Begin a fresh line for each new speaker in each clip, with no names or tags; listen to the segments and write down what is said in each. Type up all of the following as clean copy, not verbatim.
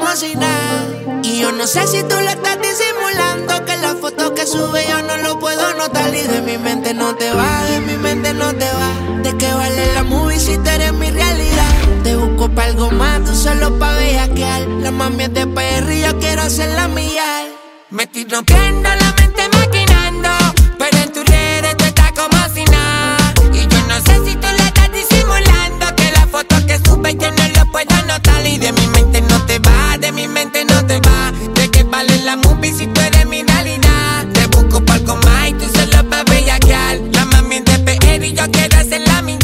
como si nada. Y yo no sé si tú lo estás disimulando, que la foto que sube yo no lo puedo notar. Y de mi mente no te va, de mi mente no te va. ¿De qué vale la movie si tú eres mi realidad? Te busco pa' algo más, tú solo pa' bellaquear. La mami es de PR y yo quiero hacerla mía.
Me estoy rompiendo la mente maquinando, pero en tus redes tú estás como si nada. Y yo no sé si tú lo estás disimulando, que la foto que sube yo no lo puedo notar. Y de mi mente no te va, de mi mente no te va. ¿De qué vale la movie si tú eres mi realidad? Te busco por algo más y tú solo pa' bellaquear. La mami es de PR y yo quiero hacerla mía.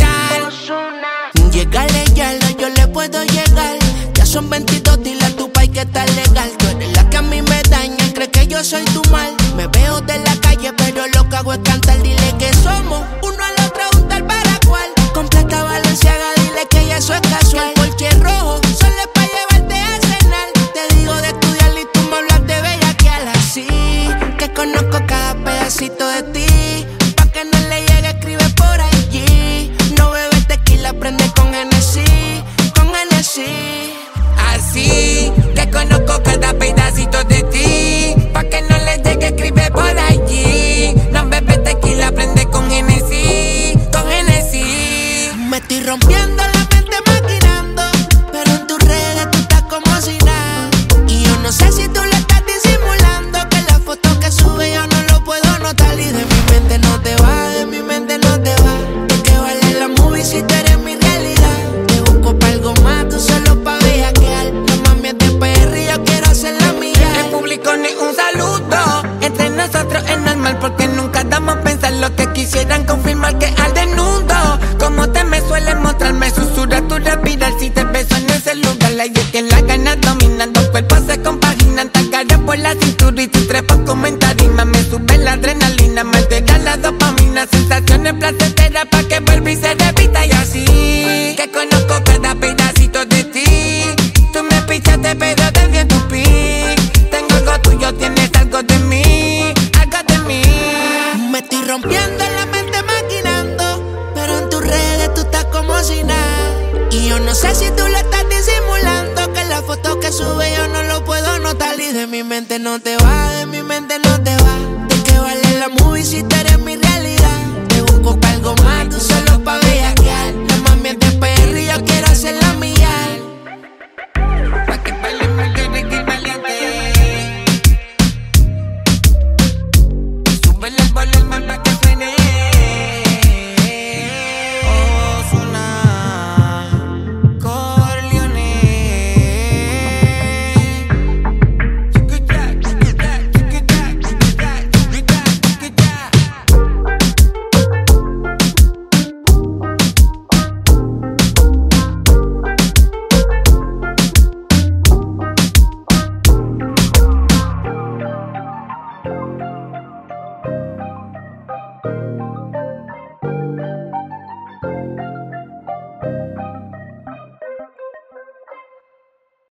Llegale ya, yo le puedo llegar. Ya son 22, dile a tu pai que está legal. Tú eres la que a mí me daña, cree que yo soy tu mal. Me veo de la calle, pero lo que hago es cantar. Dile que somos uno al otro, un tal para cual. Completa Valenciaga, dile que ya eso es casual. El porche rojo, solo es pa' llevarte a cenar. Te digo de estudiar y tú me hablas de bellaquear. Así que conozco cada pedacito de ti. Pa' que no le llegue, escribe por allí. No bebe tequila, prende con Genesis, con Genesis.
Así que conozco cada pedacito de ti. Pa' que no le llegue, escribe por allí. No bebe tequila, prende con Genesis, con Genesis.
Me estoy rompiendo la mente maquinando, pero en tus redes tú estás como si nada. Y yo no sé si tú lo estás disimulando, que la foto que sube yo no lo puedo notar. Y de mi mente no te va, de mi mente no te va. ¿De qué vale la movie si tú eres mi realidad? Te busco pa' algo más, tú solo pa' bellaquear. La mami es de PR y yo quiero hacerla mía.
En público ni un saludo, entre nosotros es normal porque nunca damos a pensar lo que quisieran confirmar que al desnudo. Como te me sueles mostrar, me susurra tu respirar si te beso en ese lugar. La idea es que la ganas dominando, cuerpos se compaginan, te agarras por la cintura y tú trepas comentar y más me sube la adrenalina, me altera la dopamina, sensaciones placenteras pa' que vuelva y se repita y así. Que conozco cada pedacito de ti, tú me pichaste pero desde tu pic. Tengo algo tuyo, tienes algo de mí, algo de mí.
Me estoy rompiendo la mente maquinando, pero en tus redes tú estás como si nada. Y yo no sé si tú lo estás disimulando, que la foto que sube yo no lo puedo notar. Y de mi mente no te va, de mi mente no te va. ¿De qué vale la movie si tú eres mi realidad?